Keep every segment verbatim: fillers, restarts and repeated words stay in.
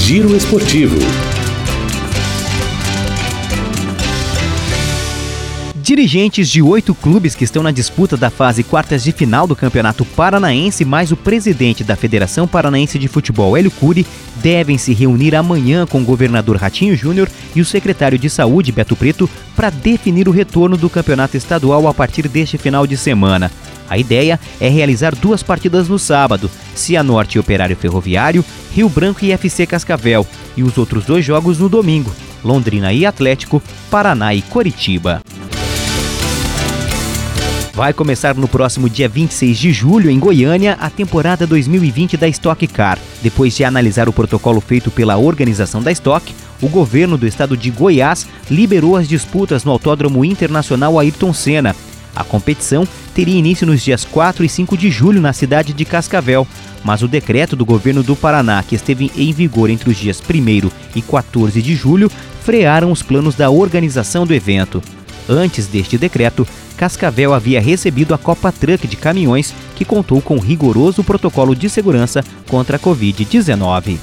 Giro Esportivo. Dirigentes de oito clubes que estão na disputa da fase quartas de final do Campeonato Paranaense, mais o presidente da Federação Paranaense de Futebol, Hélio Cury, devem se reunir amanhã com o governador Ratinho Júnior e o secretário de Saúde, Beto Preto, para definir o retorno do campeonato estadual a partir deste final de semana. A ideia é realizar duas partidas no sábado, Cianorte e Operário Ferroviário, Rio Branco e F C Cascavel, e os outros dois jogos no domingo, Londrina e Atlético, Paraná e Coritiba. Vai começar no próximo dia vinte e seis de julho, em Goiânia, a temporada dois mil e vinte da Stock Car. Depois de analisar o protocolo feito pela organização da Stock, o governo do estado de Goiás liberou as disputas no Autódromo Internacional Ayrton Senna. A competição teria início nos dias quatro e cinco de julho na cidade de Cascavel, mas o decreto do governo do Paraná, que esteve em vigor entre os dias primeiro e quatorze de julho, frearam os planos da organização do evento. Antes deste decreto, Cascavel havia recebido a Copa Truck de caminhões, que contou com rigoroso protocolo de segurança contra a covid dezenove.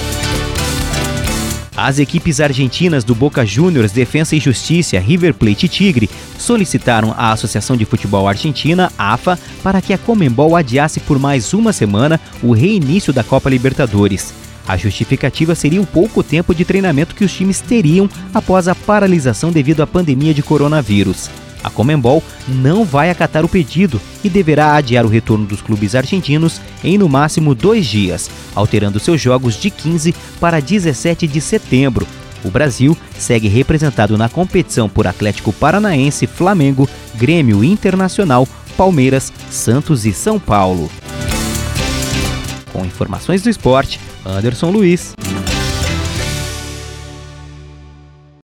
As equipes argentinas do Boca Juniors, Defensa e Justiça, River Plate e Tigre solicitaram à Associação de Futebol Argentina, A F A, para que a Conmebol adiasse por mais uma semana o reinício da Copa Libertadores. A justificativa seria o pouco tempo de treinamento que os times teriam após a paralisação devido à pandemia de coronavírus. A Conmebol não vai acatar o pedido e deverá adiar o retorno dos clubes argentinos em no máximo dois dias, alterando seus jogos de quinze para dezessete de setembro. O Brasil segue representado na competição por Atlético Paranaense, Flamengo, Grêmio Internacional, Palmeiras, Santos e São Paulo. Com informações do esporte, Anderson Luiz.